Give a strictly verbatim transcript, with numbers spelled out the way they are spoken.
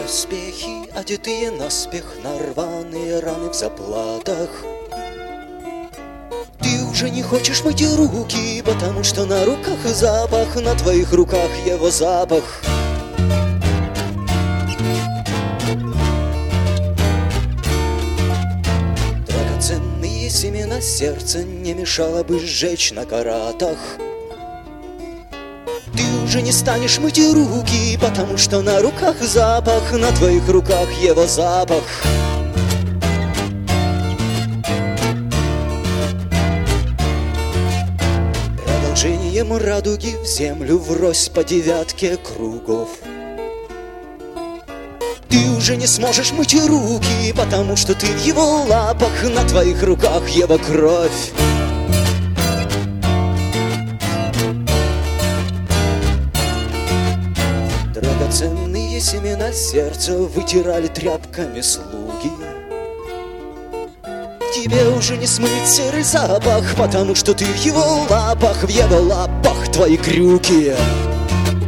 доспехи, одетые наспех на рваные раны в заплатах. Ты уже не хочешь мыть руки, потому что на руках запах, на твоих руках его запах. Драгоценные семена сердца не мешало бы сжечь на каратах. Ты уже не станешь мыть руки, потому что на руках запах, на твоих руках его запах. Продолжением радуги в землю врозь по девятке кругов. Ты уже не сможешь мыть руки, потому что ты в его лапах, на твоих руках его кровь. Драгоценные семена сердца вытирали тряпками слуги. Тебе уже не смыть серый запах, потому что ты в его лапах, в его лапах твои крюки.